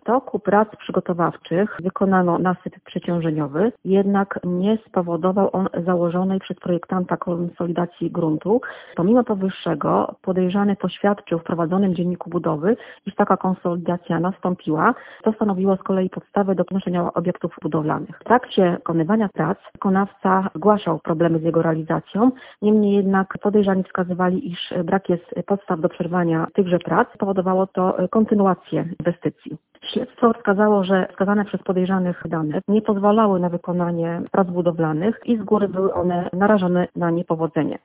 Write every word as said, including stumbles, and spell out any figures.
toku prac przygotowawczych wykonano nasyp przeciążeniowy, jednak nie spowodował on założonej przez projektanta konsolidacji gruntu. Pomimo powyższego podejrzany poświadczył w prowadzonym dzienniku budowy, iż taka konsolidacja nastąpiła. To stanowiło z kolei podstawę do podnoszenia obiektów budowlanych. W trakcie wykonywania prac wykonawca zgłaszał problemy z jego realizacją, niemniej jednak podejrzani wskazywali, iż brak jest podstaw do przerwania tychże prac. Spowodowało to kontynuację inwestycji. Śledztwo wskazało, że wskazane przez podejrzanych dane nie pozwalały na wykonanie prac budowlanych i z góry były one narażone na niepowodzenie.